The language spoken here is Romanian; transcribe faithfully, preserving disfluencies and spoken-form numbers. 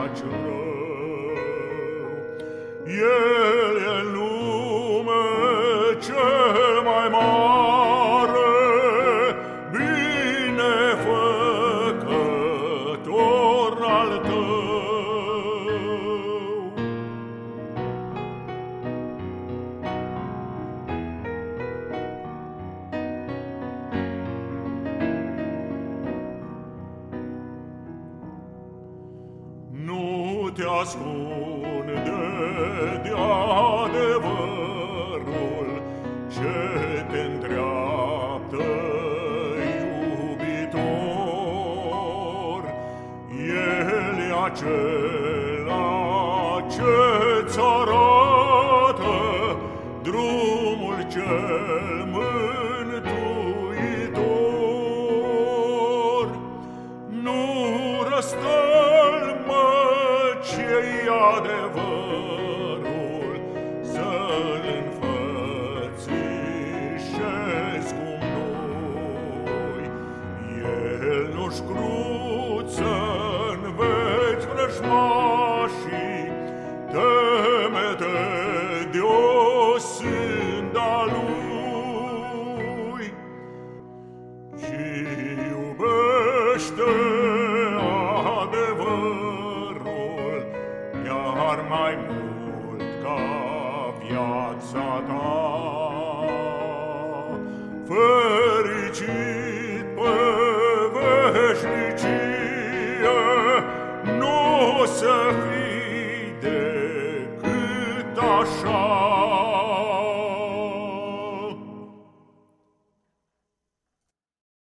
faci rău. El e în lume cel mai mare, binefăcător al tău. Nu te ascunde de adevărul ce te îndreaptă, iubitor. El e acela ce-ți arată drumul cel mântuitor. Nu răstălmă ce-i adevărul, să-l înfățișezi cum noi. El nu-și cruță-n veci vrăjmașii, teme-te de-o sânda lui, ci iubește adevărul, iar mai mult ca viața ta. Fericit pe veșnicie nu o să fii decât așa.